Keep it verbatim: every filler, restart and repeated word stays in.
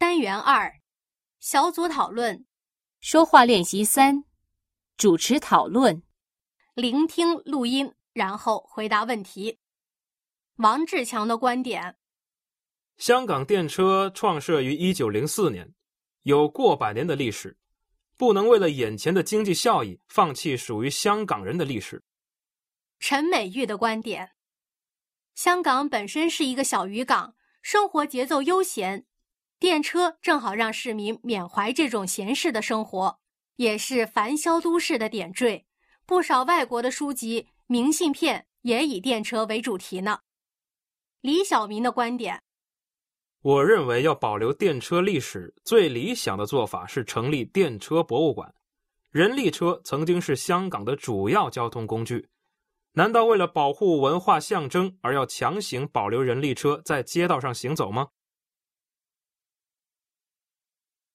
单元二，小组讨论。 说话练习三，主持讨论。 聆听录音，然后回答问题。王志强的观点： 香港电车创设于一九零四年，有过百年的历史，不能为了眼前的经济效益放弃属于香港人的历史。 陈美玉的观点：香港本身是一个小渔港，生活节奏悠闲，电车正好让市民缅怀这种闲适的生活，也是繁嚣都市的点缀。不少外国的书籍、明信片也以电车为主题呢。李小民的观点： 我认为要保留电车历史，最理想的做法是成立电车博物馆。人力车曾经是香港的主要交通工具，难道为了保护文化象征而要强行保留人力车在街道上行走吗？